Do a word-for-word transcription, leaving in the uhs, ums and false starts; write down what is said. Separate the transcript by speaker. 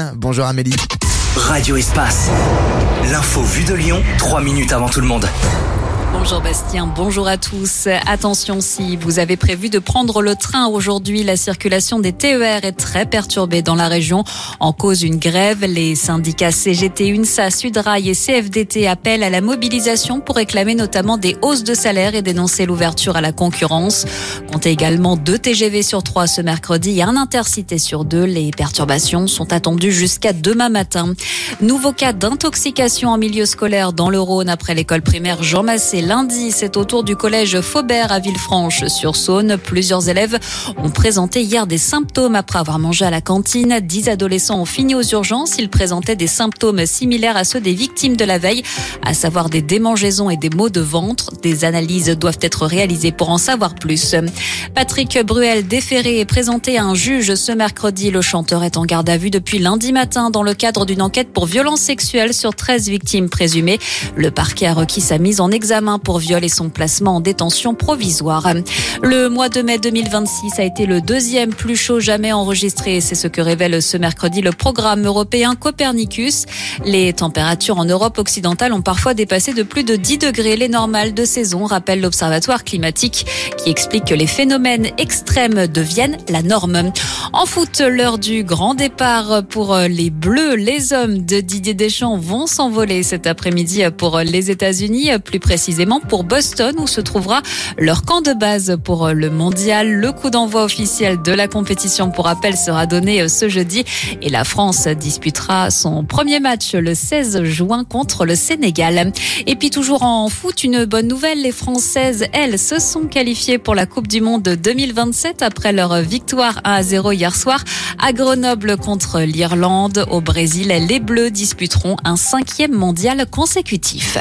Speaker 1: Lyon. Bonjour Amélie.
Speaker 2: Radio Espace. L'info vue de Lyon, trois minutes avant tout le monde.
Speaker 3: Bonjour Bastien, bonjour à tous. Attention, si vous avez prévu de prendre le train aujourd'hui, la circulation des T E R est très perturbée dans la région. En cause une grève, les syndicats C G T, UNSA, Sudrail et C F D T appellent à la mobilisation pour réclamer notamment des hausses de salaire et dénoncer l'ouverture à la concurrence. Comptez également deux T G V sur trois ce mercredi et un intercité sur deux. Les perturbations sont attendues jusqu'à demain matin. Nouveau cas d'intoxication en milieu scolaire dans le Rhône après l'école primaire Jean Massé. Lundi, c'est au tour du collège Faubert à Villefranche-sur-Saône. Plusieurs élèves ont présenté hier des symptômes après avoir mangé à la cantine. Dix adolescents ont fini aux urgences. Ils présentaient des symptômes similaires à ceux des victimes de la veille, à savoir des démangeaisons et des maux de ventre. Des analyses doivent être réalisées pour en savoir plus. Patrick Bruel déféré et présenté à un juge ce mercredi. Le chanteur est en garde à vue depuis lundi matin dans le cadre d'une enquête pour violences sexuelles sur treize victimes présumées. Le parquet a requis sa mise en examen pour viol et son placement en détention provisoire. Le mois de mai deux mille vingt-six a été le deuxième plus chaud jamais enregistré. C'est ce que révèle ce mercredi le programme européen Copernicus. Les températures en Europe occidentale ont parfois dépassé de plus de dix degrés les normales de saison, rappelle l'Observatoire climatique qui explique que les phénomènes extrêmes deviennent la norme. En foot, l'heure du grand départ pour les Bleus. Les hommes de Didier Deschamps vont s'envoler cet après-midi pour les États-Unis, plus précisément pour Boston où se trouvera leur camp de base pour le mondial. Le coup d'envoi officiel de la compétition pour rappel sera donné ce jeudi et la France disputera son premier match le seize juin contre le Sénégal. Et puis toujours en foot, une bonne nouvelle, les Françaises, elles, se sont qualifiées pour la Coupe du Monde deux mille vingt-sept après leur victoire un à zéro hier soir à Grenoble contre l'Irlande. Au Brésil, les Bleus disputeront un cinquième mondial consécutif.